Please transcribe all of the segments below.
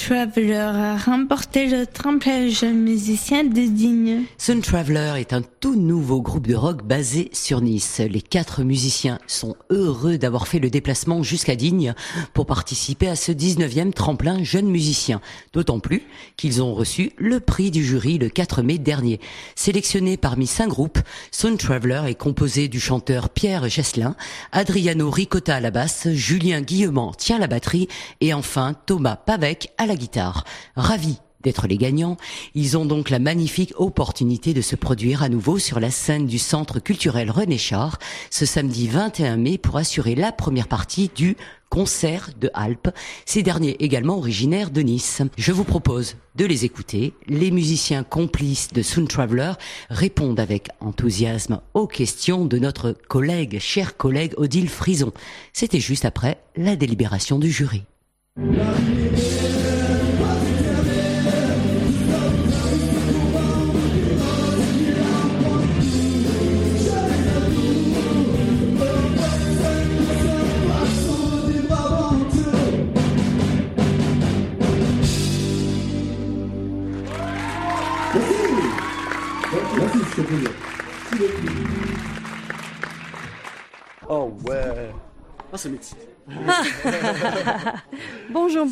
Traveler a remporté le tremplin jeune musicien de Digne. Sun Traveler est un tout nouveau groupe de rock basé sur Nice. Les 4 musiciens sont heureux d'avoir fait le déplacement jusqu'à Digne pour participer à ce 19e tremplin jeune musicien. D'autant plus qu'ils ont reçu le prix du jury le 4 mai dernier. Sélectionné parmi 5 groupes, Sun Traveler est composé du chanteur Pierre Gesselin, Adriano Ricotta à la basse, Julien Guillemant tient la batterie et enfin Thomas Pavec à la guitare. Ravis d'être les gagnants, ils ont donc la magnifique opportunité de se produire à nouveau sur la scène du Centre culturel René Char ce samedi 21 mai pour assurer la première partie du concert de Alpes, ces derniers également originaires de Nice. Je vous propose de les écouter. Les musiciens complices de Sun Traveler répondent avec enthousiasme aux questions de notre cher collègue Odile Frison. C'était juste après la délibération du jury. Oh ouais. Ah, c'est m'excite. Bonjour.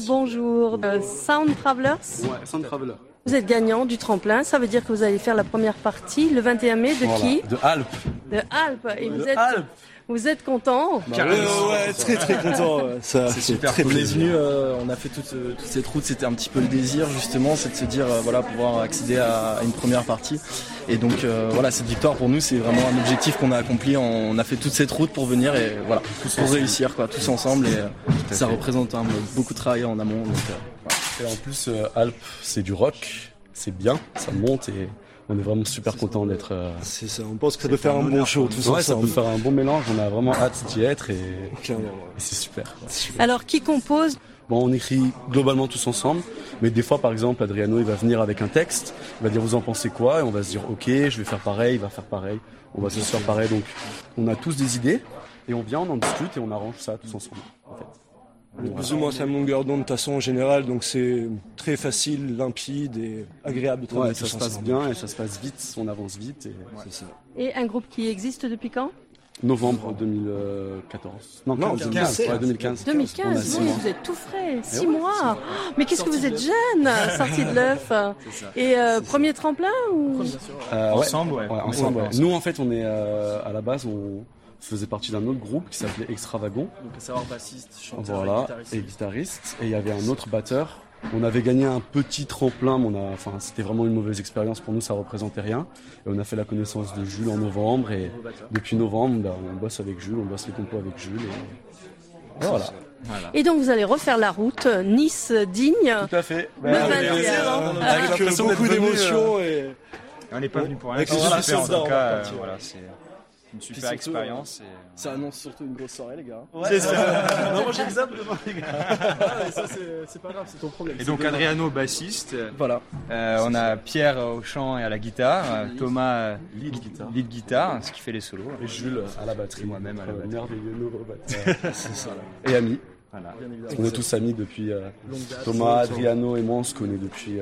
Sound Travelers. Ouais, Sound Traveler. Vous êtes gagnant du tremplin, ça veut dire que vous allez faire la première partie le 21 mai de qui? De Alpes. De Alpes. Et Alpes. Vous êtes content? Ouais, très content. Ça, c'est super très cool. On est plaisir. venu, on a fait toute cette route, c'était un petit peu le désir justement, c'est de se dire voilà, pouvoir accéder à une première partie. Et donc voilà, cette victoire pour nous c'est vraiment un objectif qu'on a accompli. On a fait toute cette route pour venir et voilà, pour réussir quoi, tous ensemble et ça représente beaucoup de travail en amont. Donc, Et en plus, Alpes, c'est du rock, c'est bien, ça monte et on est vraiment super content d'être. C'est ça, on pense que ça peut faire un bon show, tout ça. Ouais, ça peut faire un bon mélange, on a vraiment hâte d'y être et Clairement. c'est super. Alors qui compose? Bon, on écrit globalement tous ensemble, mais des fois, par exemple, Adriano, il va venir avec un texte, il va dire vous en pensez quoi, et on va se dire ok, je vais faire pareil, il va faire pareil, on va se faire pareil. Donc, on a tous des idées et on vient, on en discute et on arrange ça tous ensemble, en fait. On est plus ou moins sur la même longueur d'onde de toute façon en général, donc c'est très facile, limpide et agréable de travailler. Ouais, ça se passe bien et ça se passe vite, on avance vite et c'est ça. Et un groupe qui existe depuis quand? Novembre 2014. Non, 2015. Ouais, 2015. 2015, oui, vous êtes tout frais, 6 mois. Mais qu'est-ce que vous êtes jeune, sorti de l'œuf. Et premier tremplin ou? ensemble, ouais. Ensemble, ouais. Nous, en fait, on est à la base, on faisait partie d'un autre groupe qui s'appelait Extravagon. Donc à savoir bassiste, chanteur Voilà, et et guitariste. Et il y avait un autre batteur. On avait gagné un petit tremplin, mais c'était vraiment une mauvaise expérience pour nous, ça représentait rien. Et on a fait la connaissance de Jules en novembre, et depuis novembre, on bosse avec Jules, on bosse les compos avec Jules, et voilà. Et donc vous allez refaire la route Nice-Digne. Tout à fait. Le 21. Avec beaucoup d'émotions et... On n'est pas venu pour rien. Avec les super, en soldats, tout on cas, va partir. voilà, c'est une super surtout, expérience. Ça annonce surtout une grosse soirée, les gars. C'est ça. Non, moi j'ai l'examen demain, les gars. Ça, c'est pas grave, c'est ton problème. Et donc Adriano bassiste, Voilà. on a Pierre au chant et à la guitare, Thomas Lead guitare, ce qui fait les solos. Et Jules à la batterie. Moi-même à la batterie. Merveilleux nouveau batteur. C'est ça. Et amis. Voilà. On est tous amis depuis Thomas, Adriano et moi, on se connaît depuis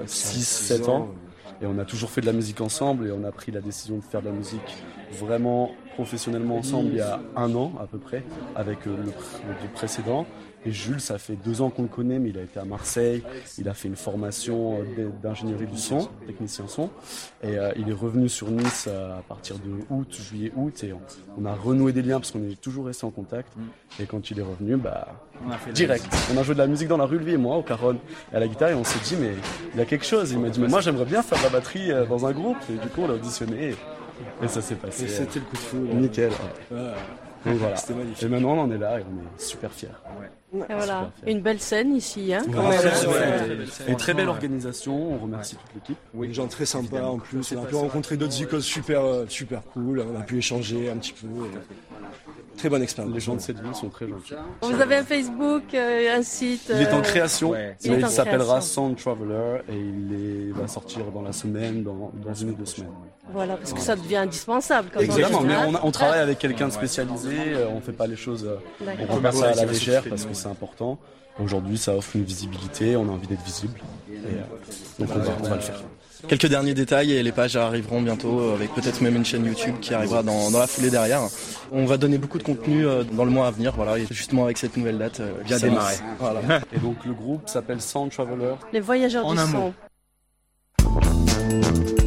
6-7 ans. Et on a toujours fait de la musique ensemble et on a pris la décision de faire de la musique vraiment professionnellement ensemble il y a 1 an à peu près avec le groupe précédent. Et Jules, ça fait 2 ans qu'on le connaît, mais il a été à Marseille, il a fait une formation d'ingénierie du son, technicien son, et il est revenu sur Nice à partir de juillet-août, et on a renoué des liens parce qu'on est toujours resté en contact. Et quand il est revenu, direct. On a joué de la musique dans la rue, lui et moi, au caron et à la guitare, et on s'est dit, mais il y a quelque chose. Il m'a dit, mais moi j'aimerais bien faire de la batterie dans un groupe, et du coup on a auditionné, et ça s'est passé. Et c'était le coup de fou. Nickel. Ouais. Donc voilà. C'était magnifique. Et maintenant on en est là et on est super fiers. Et voilà, une belle scène ici. Hein, quand Ouais, même. Une très belle organisation, on remercie toute l'équipe. Oui, des gens très sympas en plus. On a pu rencontrer d'autres icônes super cool. On a pu échanger un petit peu. Très bonne expérience. Les gens de cette ville sont très gentils. Vous avez un Facebook, un site. Il est en création, ouais. mais il s'appellera Sound Traveler et il va sortir dans la semaine, dans 1 ou 2 semaines. Voilà, parce que ça devient indispensable. Quand Exactement, on mais on travaille avec quelqu'un de spécialisé, on fait pas les choses, on prend pas ça à la légère parce que c'est important. Aujourd'hui, ça offre une visibilité, on a envie d'être visible, et donc on va le faire. Quelques derniers détails et les pages arriveront bientôt avec peut-être même une chaîne YouTube qui arrivera dans la foulée derrière. On va donner beaucoup de contenu dans le mois à venir, voilà, et justement avec cette nouvelle date bien démarrer. Voilà. Et donc le groupe s'appelle Sound Traveler. Les voyageurs du son.